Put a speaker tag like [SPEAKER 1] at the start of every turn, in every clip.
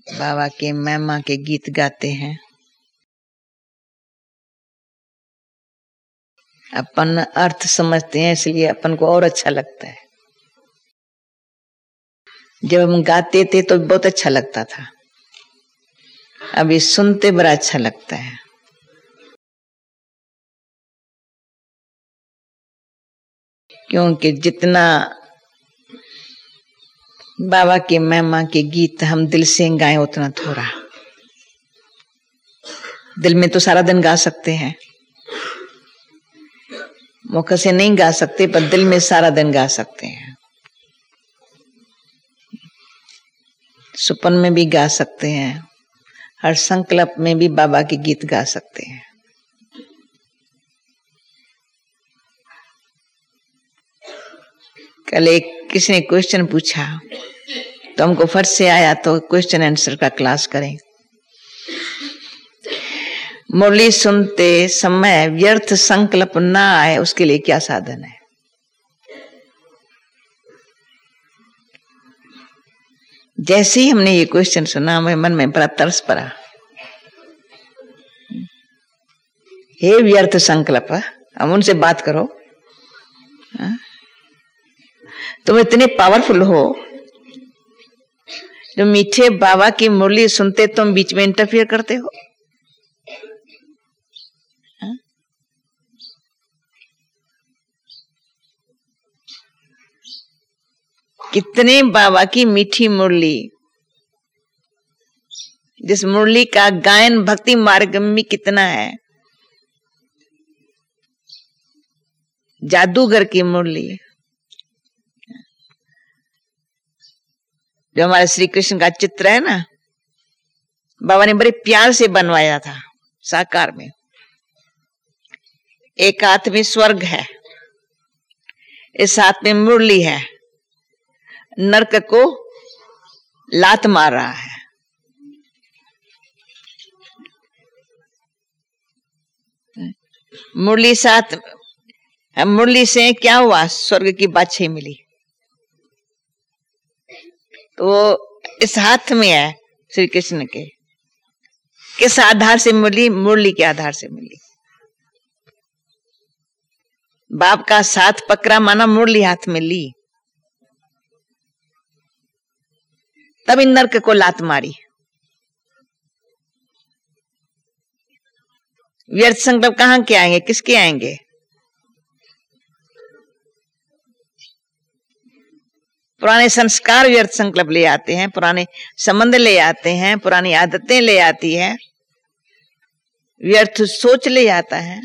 [SPEAKER 1] बाबा के महिमा के गीत गाते हैं। अपन अर्थ समझते हैं इसलिए अपन को और अच्छा लगता है। जब हम गाते थे तो बहुत अच्छा लगता था, अभी सुनते बड़ा अच्छा लगता है। क्योंकि जितना बाबा के महिमा के गीत हम दिल से गाएं उतना थोड़ा। दिल में तो सारा दिन गा सकते हैं, मुख से नहीं गा सकते, पर दिल में सारा दिन गा सकते हैं। सुपन में भी गा सकते हैं, हर संकल्प में भी बाबा के गीत गा सकते हैं। कल एक किसी ने क्वेश्चन पूछा तो हमको फट से आया, तो क्वेश्चन आंसर का क्लास करें। मुरली सुनते समय व्यर्थ संकल्प ना आए उसके लिए क्या साधन है? जैसे ही हमने ये क्वेश्चन सुना, मेरे मन में बड़ा तरस पड़ा। हे व्यर्थ संकल्प, हम उनसे बात करो। तुम इतने पावरफुल हो, जो मीठे बाबा की मुरली सुनते तुम बीच में इंटरफियर करते हो। कितने बाबा की मीठी मुरली, जिस मुरली का गायन भक्ति मार्ग में कितना है। जादूगर की मुरली, जो हमारे श्री कृष्ण का चित्र है ना, बाबा ने बड़े प्यार से बनवाया था साकार में। एक हाथ में स्वर्ग है, इस हाथ में मुरली है, नरक को लात मार रहा है। मुरली साथ, मुरली से क्या हुआ? स्वर्ग की बादशाही मिली। तो इस हाथ में है श्री कृष्ण के। किस आधार से मिली? मुरली के आधार से मिली। बाप का साथ पकड़ा माना मुरली हाथ में ली, तब इन नरक को लात मारी। व्यर्थ संकल्प कहां के आएंगे? किसके आएंगे? पुराने संस्कार व्यर्थ संकल्प ले आते हैं, पुराने संबंध ले आते हैं, पुरानी आदतें ले आती है, व्यर्थ सोच ले आता है।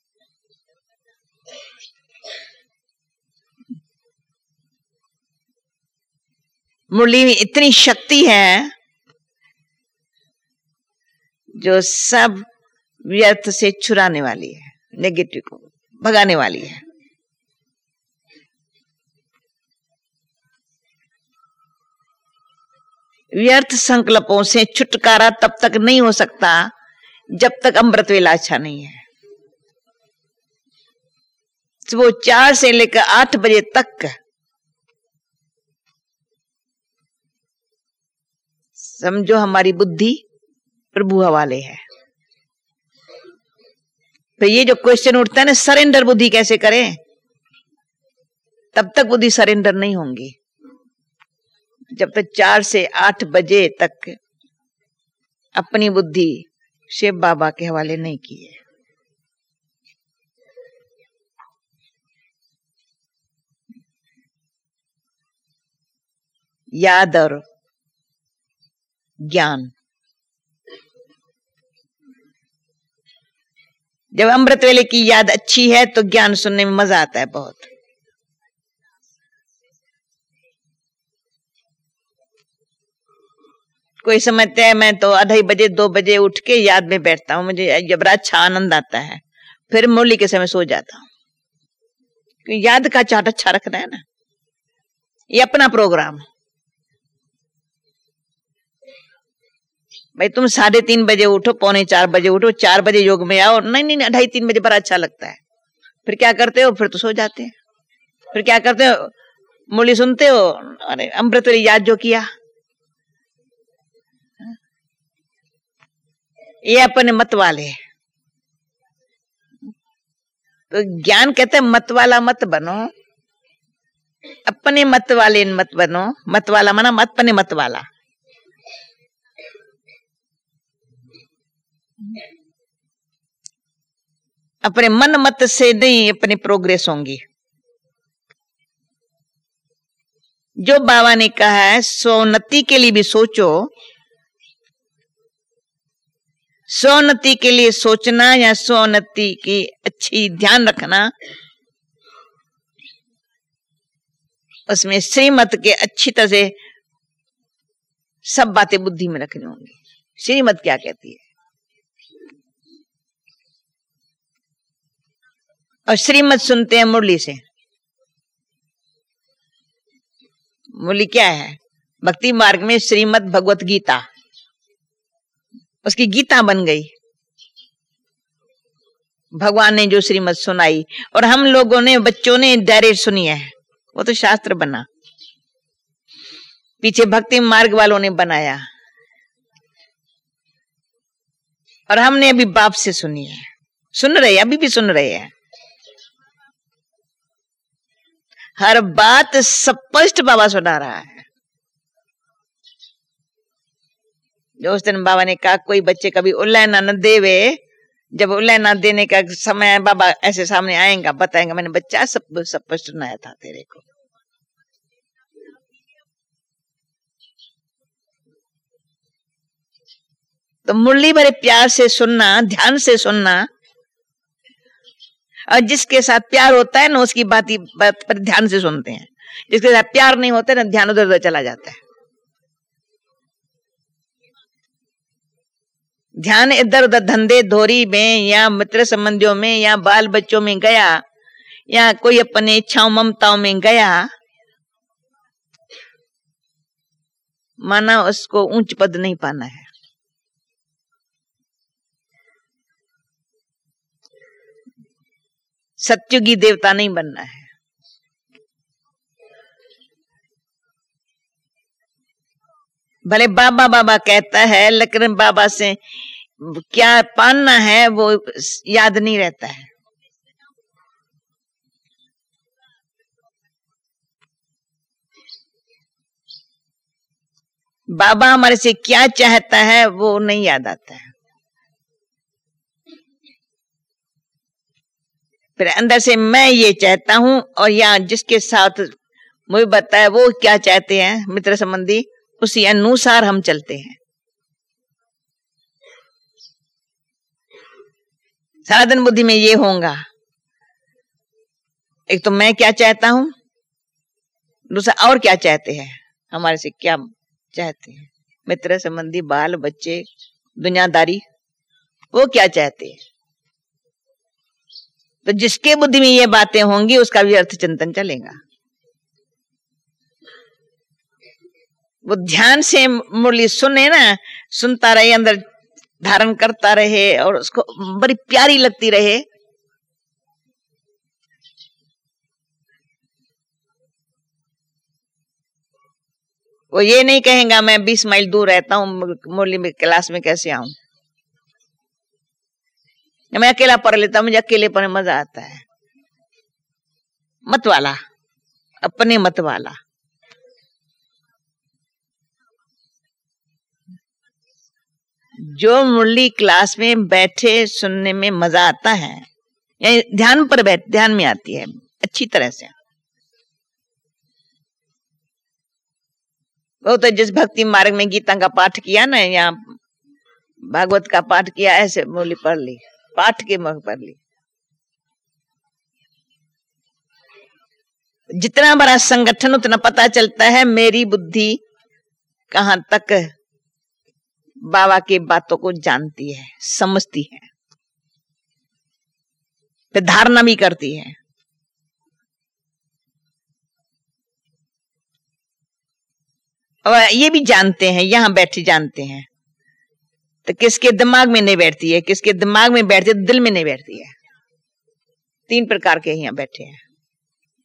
[SPEAKER 1] मुरली में इतनी शक्ति है जो सब व्यर्थ से छुड़ाने वाली है, नेगेटिव को भगाने वाली है। व्यर्थ संकल्पों से छुटकारा तब तक नहीं हो सकता जब तक अमृत वेला अच्छा नहीं है। वो 4 से लेकर 8 बजे तक समझो हमारी बुद्धि प्रभु हवाले है। तो ये जो क्वेश्चन उठता है ना, सरेंडर बुद्धि कैसे करें, तब तक बुद्धि सरेंडर नहीं होंगी जब तक 4 से 8 बजे तक अपनी बुद्धि शिव बाबा के हवाले नहीं की है। याद और ज्ञान, जब अमृत वेले की याद अच्छी है तो ज्ञान सुनने में मजा आता है बहुत। कोई समझते हैं मैं तो 2:30 बजे 2 बजे उठ के याद में बैठता हूं, मुझे जब अच्छा आनंद आता है, फिर मुरली के समय सो जाता हूं। क्योंकि याद का चार्ट अच्छा रखना है ना, ये अपना प्रोग्राम। भाई तुम 3:30 बजे उठो, 3:45 बजे उठो, 4 बजे योग में आओ, नहीं 2:30-3 बजे बड़ा अच्छा लगता है। फिर क्या करते हो? फिर तो सो जाते हैं। फिर क्या करते हो? मुरली सुनते हो, अरे अमृत वेले याद जो किया। ये अपने मत वाले। तो ज्ञान कहते हैं मत वाला मत बनो, अपने मत वाले मत बनो। मत वाला माना मत अपने मत वाला। अपने मन मत से नहीं अपनी प्रोग्रेस होंगी। जो बाबा ने कहा है सोन्नति के लिए भी सोचो, सोन्नति के लिए सोचना या सोन्नति की अच्छी ध्यान रखना, उसमें श्रीमत के अच्छी तरह से सब बातें बुद्धि में रखनी होंगी। श्रीमत क्या कहती है और श्रीमत सुनते हैं मुरली से। मुरली क्या है? भक्ति मार्ग में श्रीमद भगवत गीता, उसकी गीता बन गई। भगवान ने जो श्रीमत सुनाई और हम लोगों ने, बच्चों ने डायरेक्ट सुनी है, वो तो शास्त्र बना, पीछे भक्ति मार्ग वालों ने बनाया और हमने अभी बाप से सुनी है। सुन रहे हैं, अभी भी सुन रहे हैं। हर बात स्पष्ट बाबा सुना रहा है। जो उस दिन बाबा ने कहा कोई बच्चे कभी उल्लैना न देवे, जब उल्लैना देने का समय बाबा ऐसे सामने आएगा, बताएंगे मैंने बच्चा सब स्पष्ट सुनाया था तेरे को। तो मुरली भरे प्यार से सुनना, ध्यान से सुनना, और जिसके साथ प्यार होता है ना उसकी बात पर ध्यान से सुनते हैं। जिसके साथ प्यार नहीं होता ना ध्यान उधर उधर चला जाता है। ध्यान इधर उधर धंधे धोरी में या मित्र संबंधियों में या बाल बच्चों में गया या कोई अपने इच्छाओं ममताओं में गया, माना उसको ऊंच पद नहीं पाना है। सत्युगी देवता नहीं बनना है। भले बाबा बाबा कहता है, लेकिन बाबा से क्या पाना है वो याद नहीं रहता है। बाबा हमारे से क्या चाहता है वो नहीं याद आता है। फिर अंदर से मैं ये चाहता हूं, और या जिसके साथ मुझे बताया वो क्या चाहते हैं मित्र संबंधी, उसी अनुसार हम चलते हैं। सारा दिन बुद्धि में ये होगा, एक तो मैं क्या चाहता हूं, दूसरा और क्या चाहते हैं, हमारे से क्या चाहते हैं मित्र संबंधी, बाल बच्चे, दुनियादारी, वो क्या चाहते हैं। तो जिसके बुद्धि में ये बातें होंगी उसका भी अर्थ चिंतन चलेगा। वो ध्यान से मुरली सुने ना, सुनता रहे, अंदर धारण करता रहे और उसको बड़ी प्यारी लगती रहे। वो ये नहीं कहेगा मैं 20 माइल दूर रहता हूं, मुरली में क्लास में कैसे आऊं, मैं अकेला पढ़ लेता हूं, मुझे अकेले पढ़ने मजा आता है। मत वाला, अपने मत वाला। जो मुरली क्लास में बैठे सुनने में मजा आता है, या ध्यान पर बैठ, ध्यान में आती है अच्छी तरह से। वो तो जिस भक्ति मार्ग में गीता का पाठ किया ना, या भागवत का पाठ किया, ऐसे मुरली पढ़ ली, पाठ के मग पढ़ ली। जितना बड़ा संगठन उतना पता चलता है मेरी बुद्धि कहां तक बाबा की बातों को जानती है, समझती है, फिर धारणा भी करती है। और ये भी जानते हैं, यहां बैठे जानते हैं, तो किसके दिमाग में नहीं बैठती है, किसके दिमाग में बैठती है, दिल में नहीं बैठती है। 3 प्रकार के यहाँ बैठे हैं।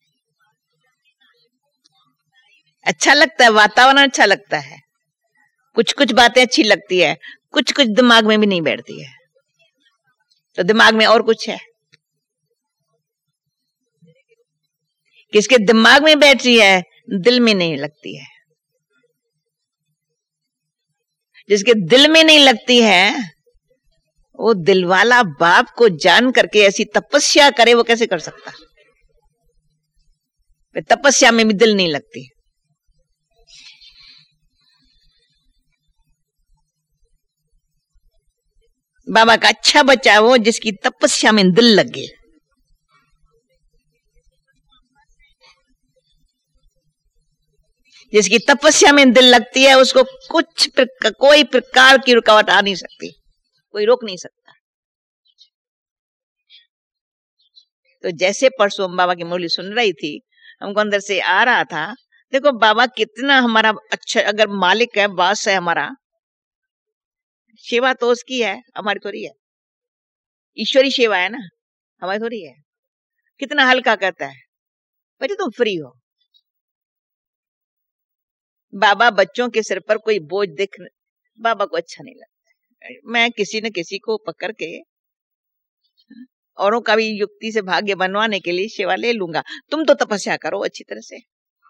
[SPEAKER 1] अच्छा लगता है, वातावरण अच्छा लगता है, कुछ कुछ बातें अच्छी लगती है, कुछ कुछ दिमाग में भी नहीं बैठती है, तो दिमाग में और कुछ है। किसके दिमाग में बैठ रही है, दिल में नहीं लगती है। जिसके दिल में नहीं लगती है, वो दिलवाला बाप को जान करके ऐसी तपस्या करे, वो कैसे कर सकता? तपस्या में भी दिल नहीं लगती। बाबा का अच्छा बच्चा है वो जिसकी तपस्या में दिल लगे। जिसकी तपस्या में दिल लगती है, उसको कोई प्रकार की रुकावट आ नहीं सकती, कोई रोक नहीं सकता। तो जैसे परसों बाबा की मुरली सुन रही थी, हमको अंदर से आ रहा था, देखो बाबा कितना हमारा अच्छा, अगर मालिक है, बॉस है हमारा, सेवा तो उसकी है, हमारी थोड़ी है। ईश्वरी सेवा है ना, हमारी थोड़ी है। कितना हल्का कहता है, बच्चे तुम फ्री हो। बाबा बच्चों के सिर पर कोई बोझ देख बाबा को अच्छा नहीं लगता। मैं किसी न किसी को पकड़ के औरों का भी युक्ति से भाग्य बनवाने के लिए सेवा ले लूंगा। तुम तो तपस्या करो अच्छी तरह से।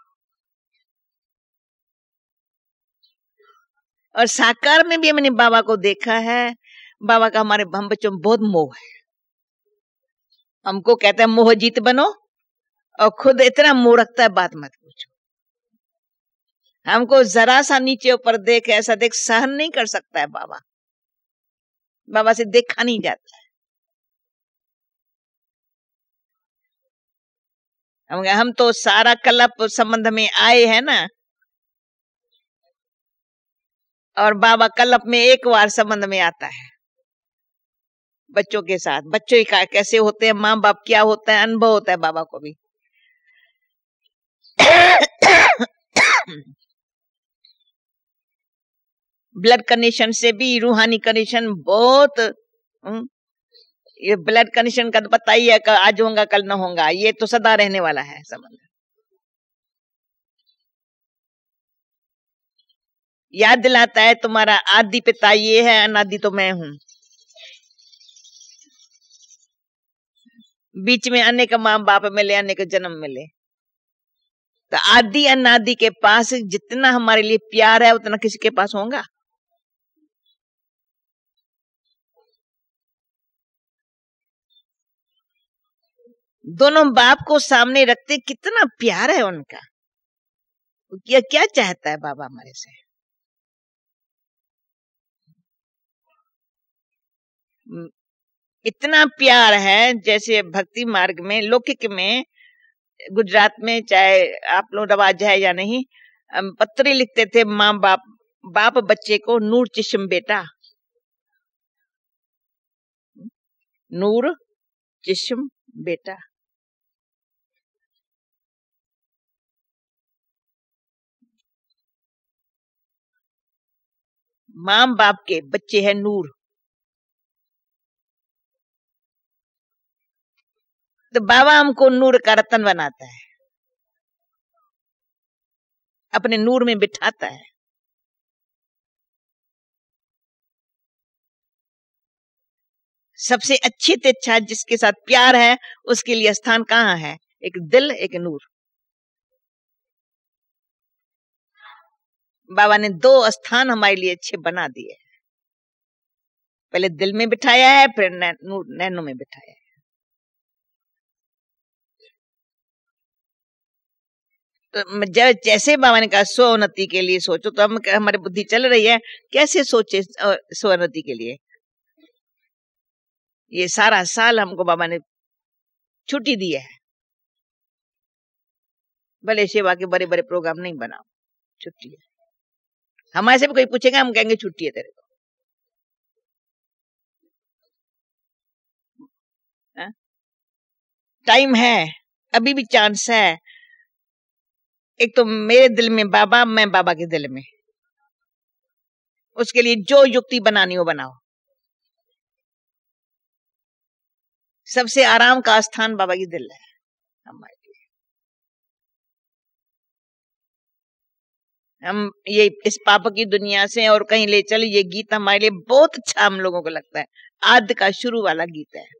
[SPEAKER 1] और साकार में भी मैंने बाबा को देखा है, बाबा का हमारे हम बच्चों में बहुत मोह है। हमको कहते हैं मोह जीत बनो, और खुद इतना मोह रखता है, बात मत पूछो। हमको जरा सा नीचे ऊपर देख, ऐसा देख सहन नहीं कर सकता है बाबा। बाबा से देखा नहीं जाता है। हम तो सारा कलप संबंध में आए हैं ना, और बाबा कलप में एक बार संबंध में आता है बच्चों के साथ। बच्चों का कैसे होते हैं, माँ बाप क्या होता है, अनुभव होता है बाबा को भी। ब्लड कनेक्शन से भी रूहानी कनेक्शन बहुत, ये ब्लड कनेक्शन का तो पता ही है, आज होगा कल न होगा, ये तो सदा रहने वाला है संबंध। याद दिलाता है तुम्हारा आदि पिता ये है, अनादि तो मैं हूं। बीच में अनेक माँ बाप मिले, अनेक जन्म मिले। तो आदि अनादि के पास जितना हमारे लिए प्यार है, उतना किसी के पास होगा? दोनों बाप को सामने रखते कितना प्यार है उनका। क्या क्या चाहता है बाबा हमारे से? इतना प्यार है, जैसे भक्ति मार्ग में, लौकिक में, गुजरात में चाहे आप लोग रवाज है या नहीं, पत्र लिखते थे माँ बाप बच्चे को, नूर चिश्म बेटा, नूर चिश्म बेटा। माँ बाप के बच्चे हैं नूर। तो बाबा हमको नूर का रतन बनाता है, अपने नूर में बिठाता है। सबसे अच्छी से अच्छा जिसके साथ प्यार है, उसके लिए स्थान कहाँ है? एक दिल, एक नूर। बाबा ने दो स्थान हमारे लिए अच्छे बना दिए। पहले दिल में बिठाया है, फिर नैनों में बिठाया है। तो जैसे बाबा ने कहा स्वोन्नति के लिए सोचो, तो हमारी बुद्धि चल रही है कैसे सोचे स्वोन्नति के लिए। ये सारा साल हमको बाबा ने छुट्टी दी है। भले सेवा के बड़े बड़े प्रोग्राम नहीं बनाओ, छुट्टी है। हमारे से भी कोई पूछेगा, हम कहेंगे छुट्टी है तेरे को। टाइम है, अभी भी चांस है। एक तो मेरे दिल में बाबा, मैं बाबा के दिल में। उसके लिए जो युक्ति बनानी हो बनाओ। सबसे आराम का स्थान बाबा की दिल है हमारे लिए। हम ये इस पाप की दुनिया से और कहीं ले चले, ये गीत हमारे लिए बहुत अच्छा हम लोगों को लगता है। आदि का शुरू वाला गीत है।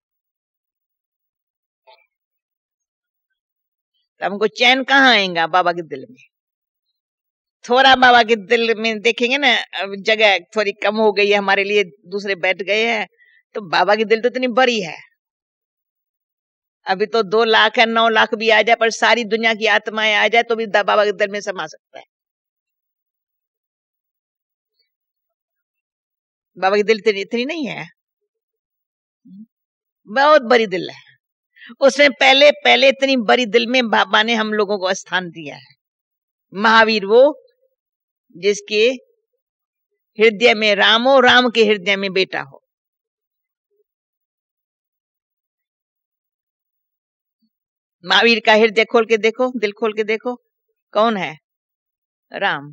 [SPEAKER 1] तो हमको चैन कहाँ आएगा बाबा के दिल में। थोड़ा बाबा के दिल में देखेंगे ना, जगह थोड़ी कम हो गई है हमारे लिए, दूसरे बैठ गए हैं, तो बाबा की दिल तो इतनी बड़ी है। अभी तो 2 लाख है, 9 लाख भी आ जाए, पर सारी दुनिया की आत्माएं आ जाए तो भी बाबा के दिल में समा सकता है। बाबा की दिल इतनी नहीं है, बहुत बड़ी दिल है। उसमें पहले पहले इतनी बड़ी दिल में बाबा ने हम लोगों को स्थान दिया है। महावीर वो जिसके हृदय में राम हो, राम के हृदय में बेटा हो। महावीर का हृदय खोल के देखो, दिल खोल के देखो, कौन है? राम।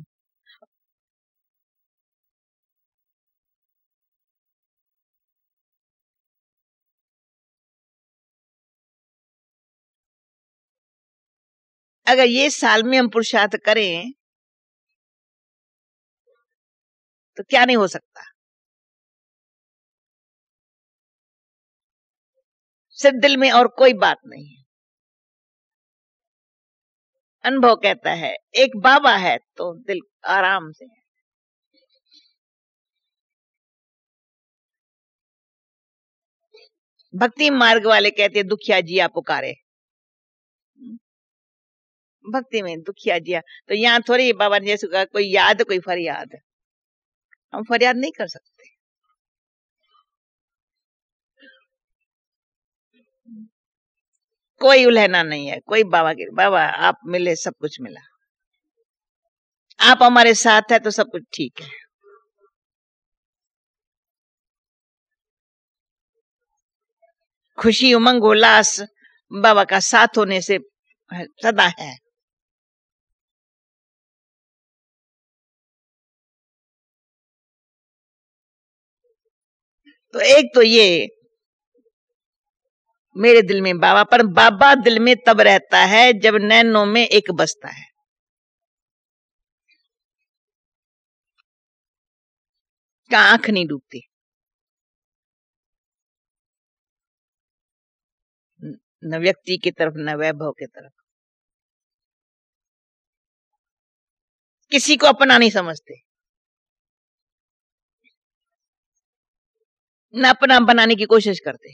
[SPEAKER 1] अगर ये साल में हम पुरुषार्थ करें तो क्या नहीं हो सकता। सिर्फ दिल में और कोई बात नहीं है। अनुभव कहता है एक बाबा है तो दिल आराम से है। भक्ति मार्ग वाले कहते हैं दुखिया जिया पुकारे। भक्ति में दुखिया जिया, तो यहाँ थोड़ी बाबा ने जैसे कहा कोई याद कोई फरियाद, हम फरियाद नहीं कर सकते। कोई उलहना नहीं है, कोई बाबा के बाबा आप मिले सब कुछ मिला, आप हमारे साथ है तो सब कुछ ठीक है। खुशी उमंग उल्लास बाबा का साथ होने से सदा है। तो एक तो ये मेरे दिल में बाबा, पर बाबा दिल में तब रहता है जब नैनों में एक बसता है। का आंख नहीं डूबती, न व्यक्ति की तरफ न वैभव की तरफ। किसी को अपना नहीं समझते, न अपना बनाने की कोशिश करते।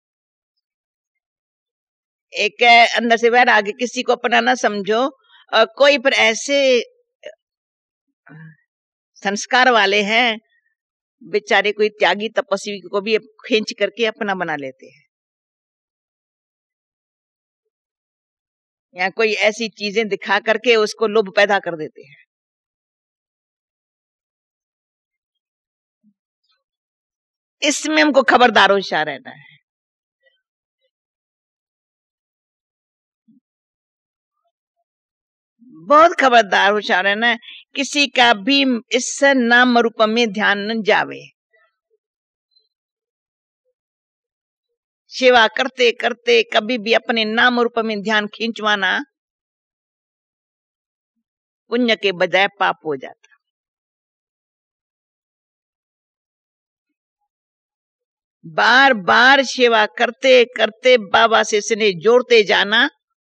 [SPEAKER 1] एक अंदर से बाहर आगे, किसी को अपना ना समझो। कोई पर ऐसे संस्कार वाले हैं बेचारे, कोई त्यागी तपस्वी को भी खींच करके अपना बना लेते हैं, या कोई ऐसी चीजें दिखा करके उसको लोभ पैदा कर देते हैं। इसमें हमको खबरदार होशियार रहना है। बहुत खबरदार होशियार रहना है, किसी का भी इस नाम रूप में ध्यान न जावे। सेवा करते करते कभी भी अपने नाम रूप में ध्यान खींचवाना पुण्य के बजाय पाप हो जाता। बार बार सेवा करते करते बाबा से स्नेह जोड़ते जाना,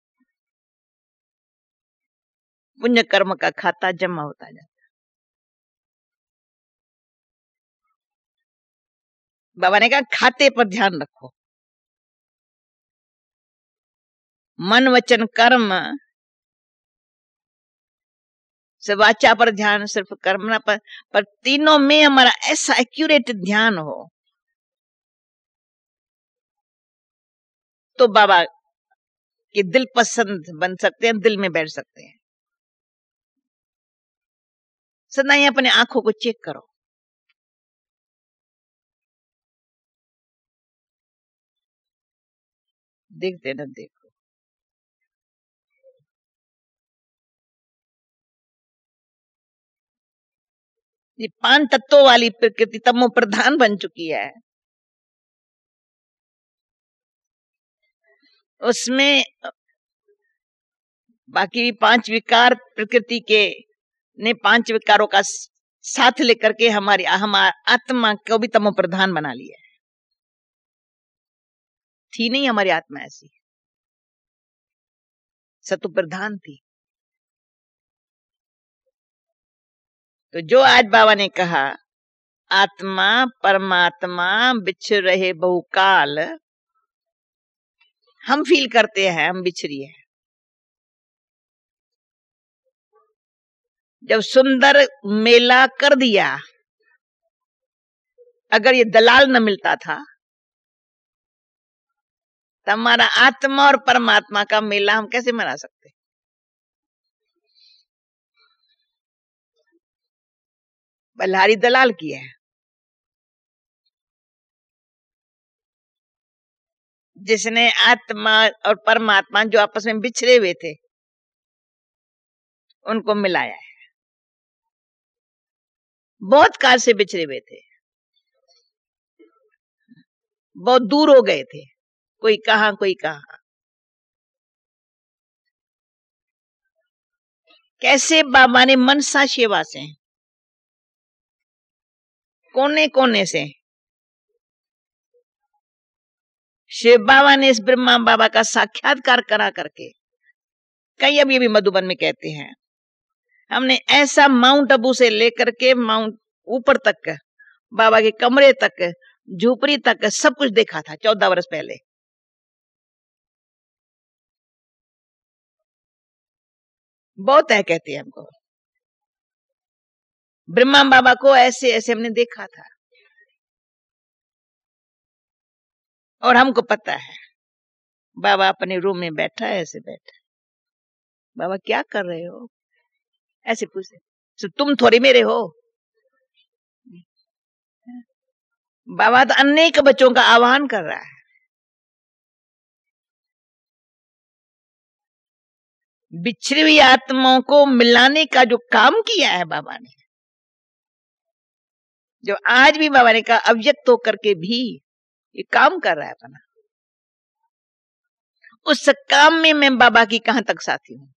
[SPEAKER 1] पुण्य कर्म का खाता जमा होता जाता। बाबा ने कहा खाते पर ध्यान रखो, मन वचन कर्म से वाचा पर ध्यान, सिर्फ कर्म ना पर तीनों में हमारा ऐसा एक्यूरेट ध्यान हो तो बाबा के दिल पसंद बन सकते हैं, दिल में बैठ सकते हैं। सदा ही अपने आंखों को चेक करो, देखते न देखो। ये 5 तत्वों वाली प्रकृति तमो प्रधान बन चुकी है। उसमें बाकी 5 विकार प्रकृति के ने 5 विकारों का साथ लेकर के हमारी आत्मा को भी तमो प्रधान बना लिया है। थी नहीं हमारी आत्मा ऐसी, सत्व प्रधान थी। तो जो आज बाबा ने कहा आत्मा परमात्मा बिछड़ रहे बहुकाल, हम फील करते हैं हम बिछड़ी है। जब सुंदर मेला कर दिया, अगर ये दलाल न मिलता था तो हमारा आत्मा और परमात्मा का मेला हम कैसे मना सकते? बल्हारी दलाल किया है, जिसने आत्मा और परमात्मा जो आपस में बिछड़े हुए थे उनको मिलाया है। बहुत काल से बिछड़े हुए थे, बहुत दूर हो गए थे, कोई कहां कोई कहां। कैसे बाबा ने मनसा सेवा से कोने कोने से शिव बाबा ने इस ब्रह्मा बाबा का साक्षात्कार करा करके, कई अभी भी मधुबन में कहते हैं हमने ऐसा माउंट अबू से लेकर के माउंट ऊपर तक, बाबा के कमरे तक, झोपड़ी तक सब कुछ देखा था 14 वर्ष पहले। बहुत है कहते हैं हमको, ब्रह्मा बाबा को ऐसे ऐसे हमने देखा था। और हमको पता है बाबा अपने रूम में बैठा है, ऐसे बैठा। बाबा क्या कर रहे हो? ऐसे पूछे, तो तुम थोड़ी मेरे हो। बाबा तो अनेक बच्चों का आह्वान कर रहा है। बिछड़ी हुई आत्माओं को मिलाने का जो काम किया है बाबा ने, जो आज भी बाबा ने कहा अव्यक्त होकर के भी ये काम कर रहा है अपना, उस काम में मैं बाबा की कहां तक साथी हूं।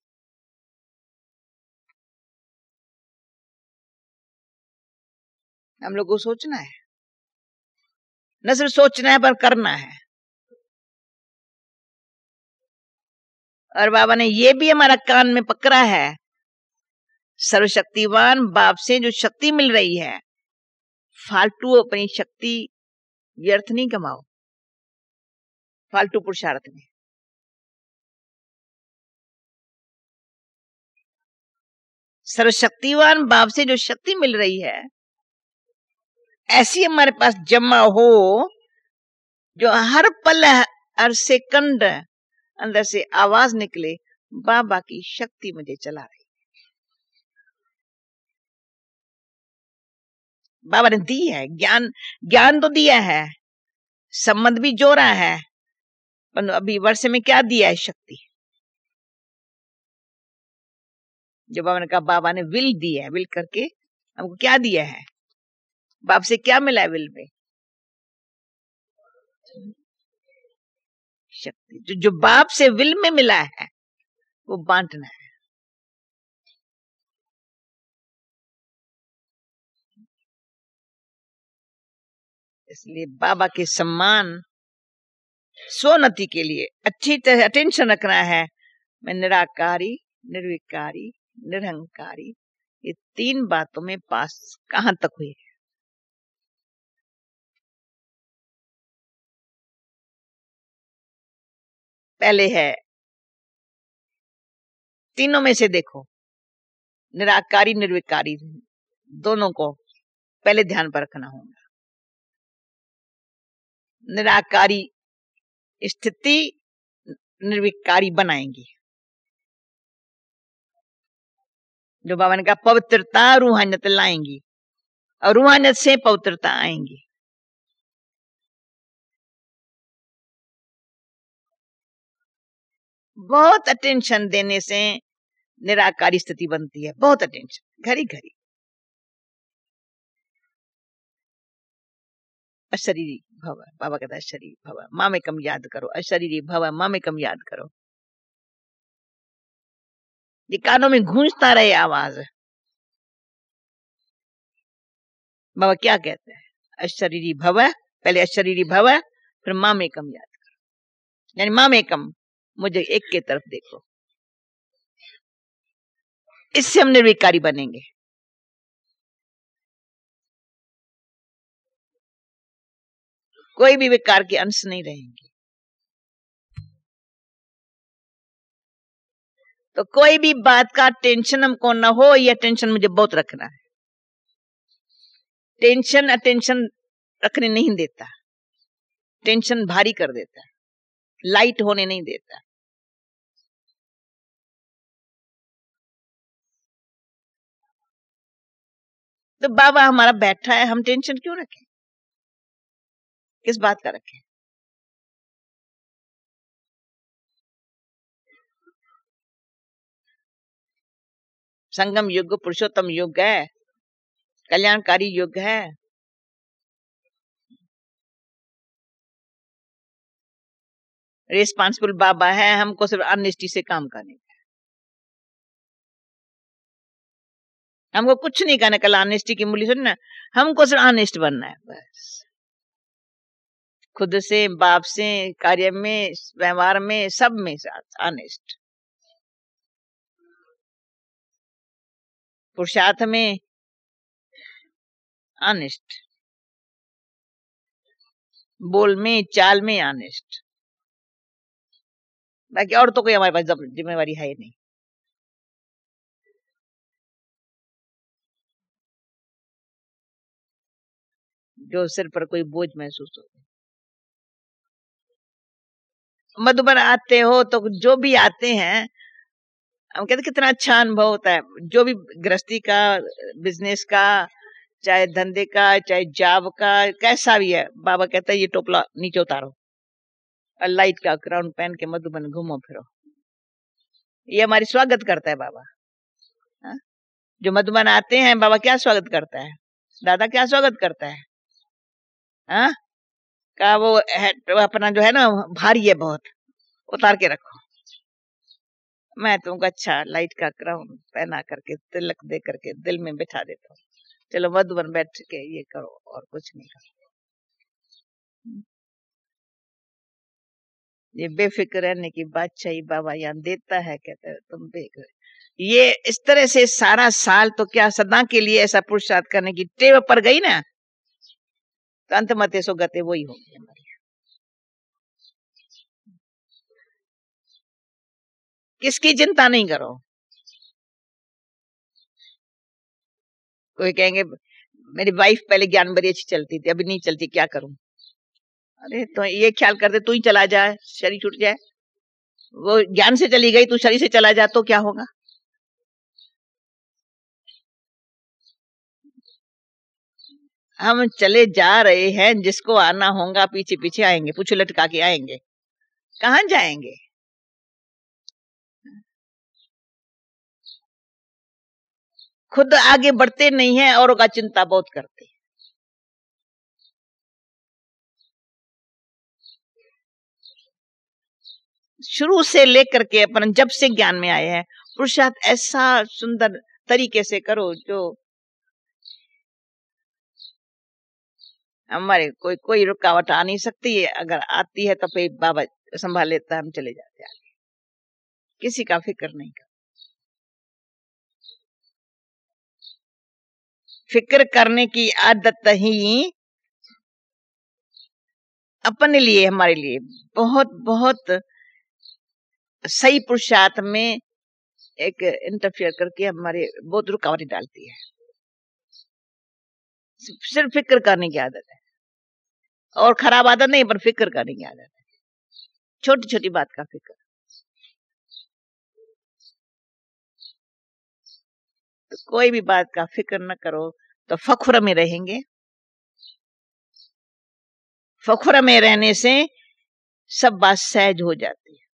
[SPEAKER 1] हम लोग को सोचना है, न सिर्फ सोचना है पर करना है। और बाबा ने ये भी हमारा कान में पकड़ा है, सर्वशक्तिवान बाप से जो शक्ति मिल रही है, फालतू अपनी शक्ति व्यर्थ नहीं कमाओ, फालतू पुरुषार्थ में। सर्वशक्तिवान बाप से जो शक्ति मिल रही है, ऐसी हमारे पास जमा हो जो हर पल हर सेकंड अंदर से आवाज निकले, बाबा की शक्ति मुझे चला रही। बाबा ने दी है ज्ञान, ज्ञान तो दिया है, संबंध भी जोड़ा है, पर अभी वर्ष में क्या दिया है? शक्ति। जो बाबा ने कहा, बाबा ने विल दिया है, विल करके हमको क्या दिया है? बाप से क्या मिला है विल में? शक्ति। जो बाप से विल में मिला है वो बांटना है। इसलिए बाबा के सम्मान स्वोन्नति के लिए अच्छी तरह अटेंशन रखना है। मैं निराकारी, निर्विकारी, निरहंकारी, ये 3 बातों में पास कहां तक हुई है? पहले है, तीनों में से देखो, निराकारी निर्विकारी दोनों को पहले ध्यान पर रखना होगा। निराकारी स्थिति निर्विकारी बनाएंगी। जो बाबा ने कहा पवित्रता रूहानियत लाएंगी, और रूहानियत से पवित्रता आएंगी। बहुत अटेंशन देने से निराकारी स्थिति बनती है, बहुत अटेंशन, घड़ी घड़ी। अशरीरी भव, बाबा कहता है शरीर भव मामेकम याद करो, अशरीरी भव मामेकम याद करो। ये कानों में गूंजता रहे आवाज, बाबा क्या कहते हैं, अशरीरी भव, पहले अशरीरी भव, फिर मामेकम याद करो, यानी मामेकम, मुझे एक के तरफ देखो। इससे हम निर्विकारी बनेंगे। कोई भी विकार के अंश नहीं रहेंगे। तो कोई भी बात का टेंशन हमको ना हो, यह टेंशन मुझे बहुत रखना है। टेंशन अटेंशन रखने नहीं देता, टेंशन भारी कर देता है, लाइट होने नहीं देता। तो बाबा हमारा बैठा है, हम टेंशन क्यों रखें, किस बात का रखें? संगम युग पुरुषोत्तम युग है, कल्याणकारी युग है। रिस्पॉन्सिबल बाबा है, हमको सिर्फ ऑनेस्टी से काम करने का, हमको कुछ नहीं करना। कल ऑनेस्टी की मूल्य सुनना, हमको सिर्फ ऑनेस्ट बनना है बस, खुद से, बाप से, कार्य में, व्यवहार में, सब में ऑनेस्ट। पुरुषार्थ में ऑनेस्ट, बोल में, चाल में ऑनेस्ट। बाकी और तो कोई हमारे पास जिम्मेवारी है ही नहीं। जो सिर पर कोई बोझ महसूस हो। मधुबन आते हो तो जो भी आते हैं, हम कहते कितना अच्छा अनुभव होता है। जो भी गृहस्थी का, बिजनेस का, चाहे धंधे का, चाहे जॉब का, कैसा भी है, बाबा कहता है ये टोपला नीचे उतारो और लाइट का क्राउन पहन के मधुबन घूमो फिरो। ये हमारी स्वागत करता है बाबा। हा? जो मधुबन आते हैं, बाबा क्या स्वागत करता है, दादा क्या स्वागत करता है? हाँ, का वो अपना जो है ना भारी है बहुत, उतार के रखो। मैं तुमको अच्छा लाइट का क्राउन पहना करके, तिलक दे करके दिल में बिठा देता हूँ। चलो मधुबन बैठ के ये करो और कुछ नहीं करो। ये बेफिक्र रहने की बादशाही बाबा यहाँ देता है, कहते हैं तुम बेफिक्र। ये इस तरह से सारा साल तो क्या सदा के लिए ऐसा पुरुषार्थ करने की टेव पड़ गई ना, तो अंत मते सो गते वही होगी हमारी। किसकी चिंता नहीं करो। कोई कहेंगे मेरी वाइफ पहले ज्ञान बड़ी अच्छी चलती थी, अभी नहीं चलती, क्या करूं? अरे तो ये ख्याल करते तू ही चला जाए, शरीर छूट जाए। वो ज्ञान से चली गई, तू शरीर से चला जा तो क्या होगा? हम चले जा रहे हैं, जिसको आना होगा पीछे पीछे आएंगे, पूछ लटका के आएंगे। कहां जाएंगे? खुद आगे बढ़ते नहीं है, औरों का चिंता बहुत करते। शुरू से लेकर के अपन जब से ज्ञान में आए हैं, पुरुषार्थ ऐसा सुंदर तरीके से करो जो हमारे कोई रुकावट आ नहीं सकती है। अगर आती है तो फिर बाबा संभाल लेता है, हम चले जाते हैं आगे, किसी का फिक्र नहीं कर। फिक्र करने की आदत ही अपने लिए, हमारे लिए बहुत बहुत सही पुरुषार्थ में एक इंटरफियर करके हमारे बहुत रुकावटें डालती है। सिर्फ फिक्र करने की आदत है, और खराब आदत नहीं, पर फिक्र करने की आदत है, छोटी छोटी बात का फिक्र। तो कोई भी बात का फिक्र न करो तो फख्र में रहेंगे। फख्र में रहने से सब बात सहज हो जाती है।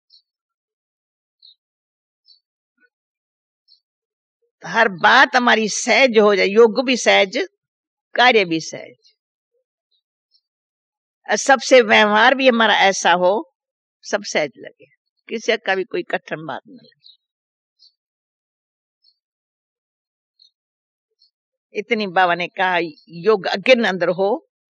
[SPEAKER 1] तो हर बात हमारी सहज हो जाए, योग भी सहज, कार्य भी सहज, सबसे व्यवहार भी हमारा ऐसा हो सब सहज लगे, किसी का भी कोई कठिन बात न लगे। इतनी बाबा ने कहा योग अज्ञान अंदर हो,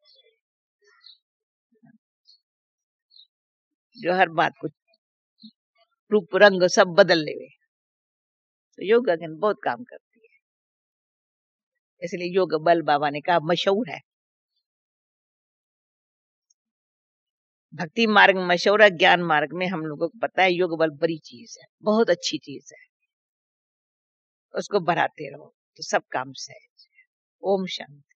[SPEAKER 1] जो हर बात को रूप रंग सब बदल ले, तो योग अज्ञान बहुत काम करती है। इसलिए योग बल बाबा ने कहा मशहूर है, भक्ति मार्ग में मशहूर है, ज्ञान मार्ग में हम लोगों को पता है योग बल बड़ी चीज है, बहुत अच्छी चीज है, उसको बढ़ाते रहो तो सब काम सहज। ओम शांति।